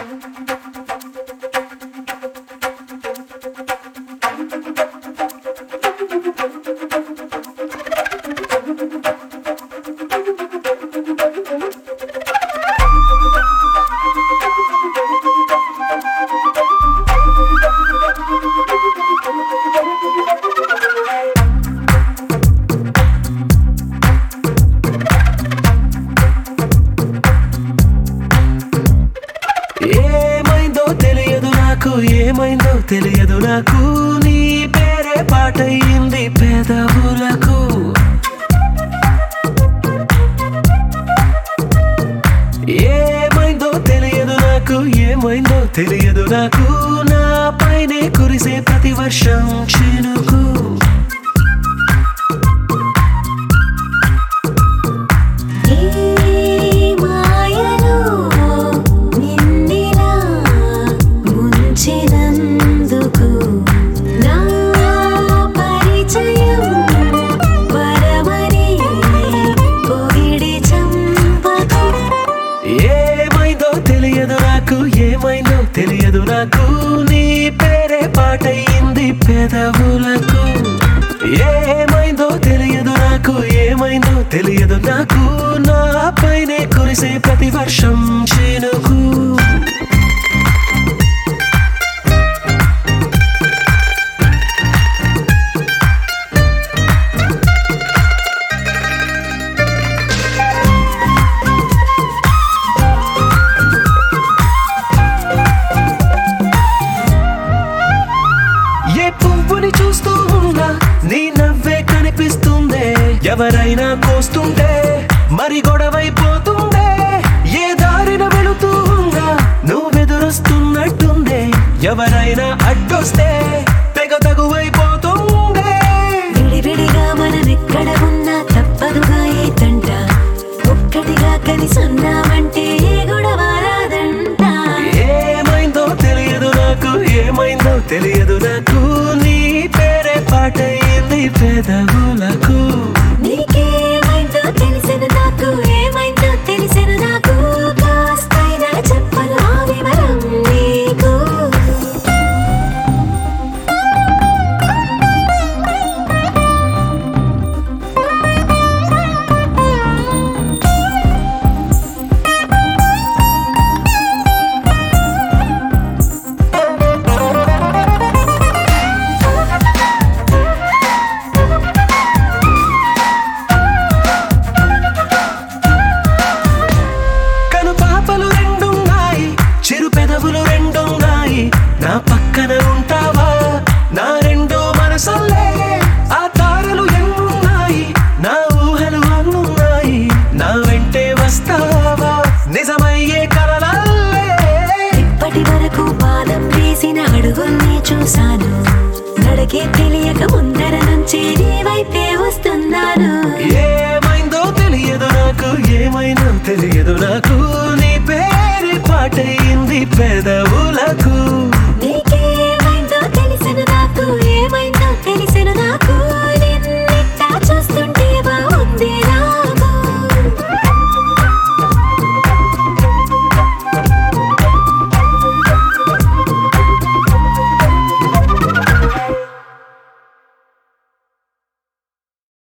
ఏమైందో తెలియదు నాకు నీ పేరే పాటయింది పెదవులకు ఏమైందో తెలియదు నాకు నా పైనే కురిసే ప్రతి వర్షం చినుకు ఏమైందో తెలియదు నాకు నీ పేరే పాటయింది పెదవులకు ఏమైందో తెలియదు నాకు నా పైనే కురిసే ప్రతి వర్షం చినుకు పువ్వుని చూస్తూ ఉన్నా నీ నవ్వే కనిపిస్తుందే ఎవరైనా కోస్తుంటే మరి గొడవైపోతుందే ఏ దారిన వెళుతూ ఉన్నా నువ్వెదురొస్తున్నట్టుందే ఎవరైనా అడ్డొస్తే తెగ తగువైపోతుందే విడివిడిగా మనమెక్కడ ఉన్నా తప్పదుగా ఏ తంట ఒక్కటిగా కలిసి ఉన్నామంటే ఏ గొడవ రాదంట ఏమైందో తెలియదు నాకు నీ పేరే పాటయింది పెదవులకు నీకేమైందో తెలిసెను నాకు ఏమైందో తెలిసెను నాకు కాస్తైనా చెప్పను ఆ వివరం నీకు పెదవులు రెండున్నాయి నా పక్కన ఉంటావా నా రెండో మనసల్లే ఆ తారలు ఎన్నున్నాయి నా ఊహలు అన్నున్నాయి నా వెంటే వస్తావా నిజమయ్యే కలలల్లే ఇప్పటి వరకు పాదం వేసిన అడుగుల్ని చూశాను నడకే తెలియక ముందర నుంచి నీ వైపే వస్తున్నాను ఏమైందో తెలియదు నాకు